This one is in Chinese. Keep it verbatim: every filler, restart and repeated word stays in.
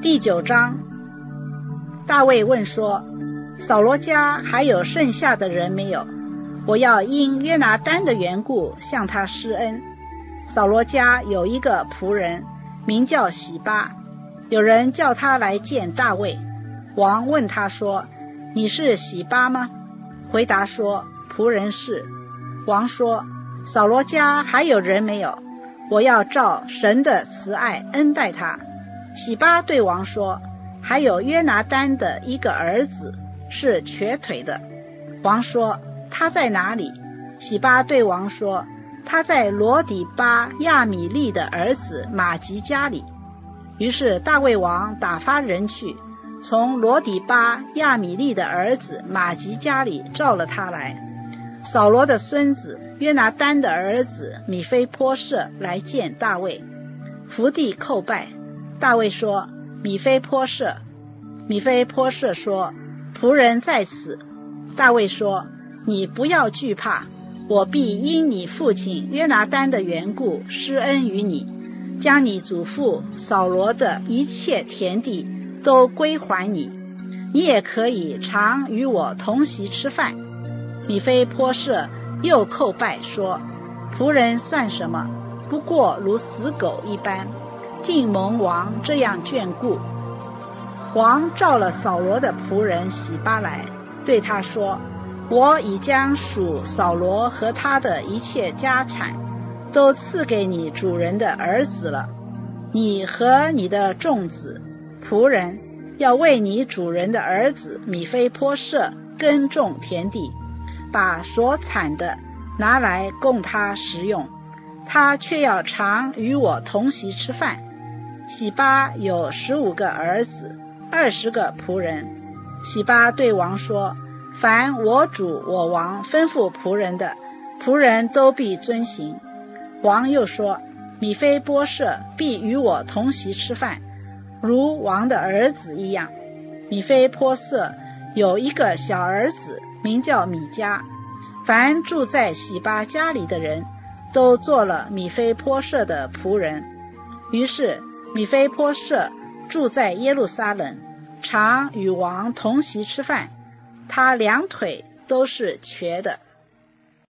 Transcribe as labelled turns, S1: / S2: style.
S1: 第九章，大卫问说，扫罗家还有剩下的人没有？我要因约拿单的缘故向他施恩。扫罗家有一个仆人，名叫洗巴，有人叫他来见大卫。王问他说，你是洗巴吗？回答说，仆人是。王说，扫罗家还有人没有？我要照神的慈爱恩待他。洗巴对王说，还有约拿单的一个儿子，是瘸腿的。王说，他在哪里？洗巴对王说，他在罗底巴亚米利的儿子马吉家里。于是大卫王打发人去，从罗底巴亚米利的儿子马吉家里召了他来。扫罗的孙子约拿单的儿子米非波设来见大卫，伏地叩拜。大卫说，米非波设。米非波设说，仆人在此。大卫说，你不要惧怕，我必因你父亲约拿单的缘故施恩于你，将你祖父扫罗的一切田地都归还你，你也可以常与我同席吃饭。米非波设又叩拜说，仆人算什么？不过如死狗一般，竟蒙王这样眷顾。王召了扫罗的仆人洗巴来，对他说，我已将属扫罗和他的一切家产都赐给你主人的儿子了，你和你的众子仆人要为你主人的儿子米非波设耕种田地，把所产的拿来供他食用，他却要常与我同席吃饭。洗巴有十五个儿子，二十个仆人。洗巴对王说，凡我主我王吩咐仆人的，仆人都必遵行。王又说，米非波设必与我同席吃饭，如王的儿子一样。米非波设有一个小儿子，名叫米迦。凡住在洗巴家里的人，都做了米非波设的仆人。于是米非波设住在耶路撒冷，常与王同席吃饭，他两腿都是瘸的。